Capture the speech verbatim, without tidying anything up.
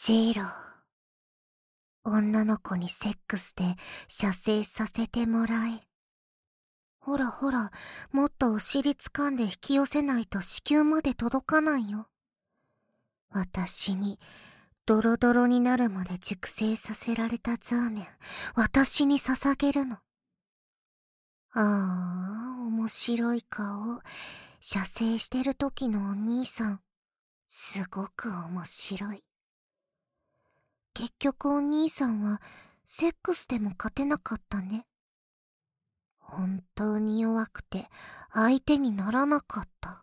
ゼロ。女の子にセックスで射精させてもらえ。ほらほら、もっとお尻掴んで引き寄せないと子宮まで届かないよ。私にドロドロになるまで熟成させられたザーメン、私に捧げるの。ああ、面白い顔。射精してる時のお兄さん、すごく面白い。結局お兄さんはセックスでも勝てなかったね。本当に弱くて相手にならなかった。